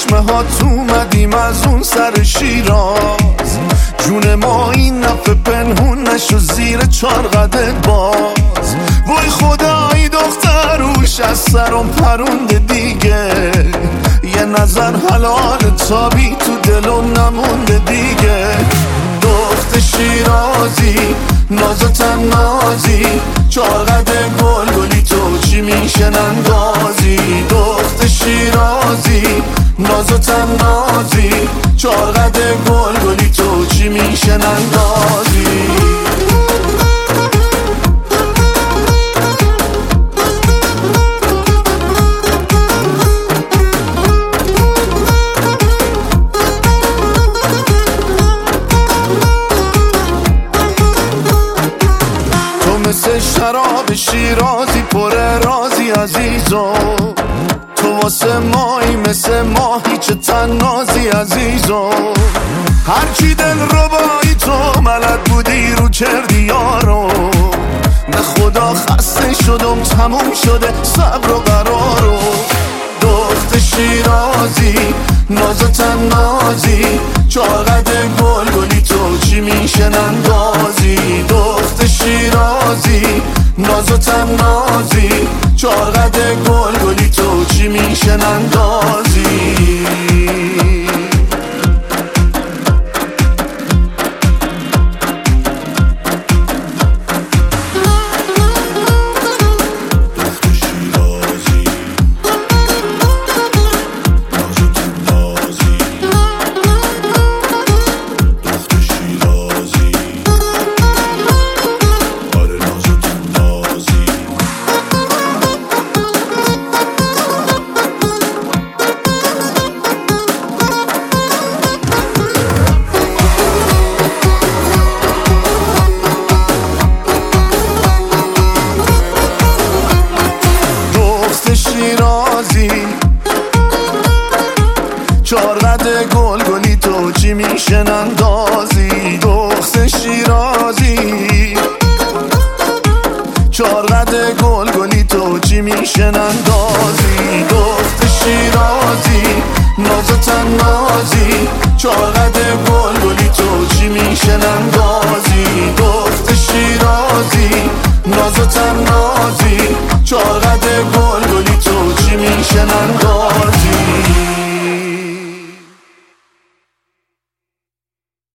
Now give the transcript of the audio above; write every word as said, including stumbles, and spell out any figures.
چشمه ها تو اومدیم از اون سر شیراز، جون ما این نفه پنهون نشو زیر چار قدت باز. وای خدایی دختر روش از سرم پرونده دیگه، یه نظر حلال تابی تو دلم نمونده دیگه. دخت شیرازی ناز و تنازی، چار قد گل گلی تو چی میشه نندازی. دخت شیرازی ناز و تنازی، چار قد گل گلی تو چی میشه نندازی. مثل شراب شیرازی پر رازی عزیزو، تو واسه مایی مثل ماهی چه تنازی عزیزو. هرچی دل ربایی تو ملد بودی رو کردی یارو، به خدا خسته شدم تموم شده صبر و قرارو. دخت شیرازی ناز و تنازی، چار قد گل گلی تو چی میشه نندازی. دخت شیرازی ناز و تنازی، چار قد گل گلی تو چی میشه نندازی. شیرازی چار قد گل گلی تو چی میشه نندازی. دخت شیرازی چار قد گل گلی تو چی میشه نندازی. دخت شیرازی ناز و تنازی، چار قد گل گلی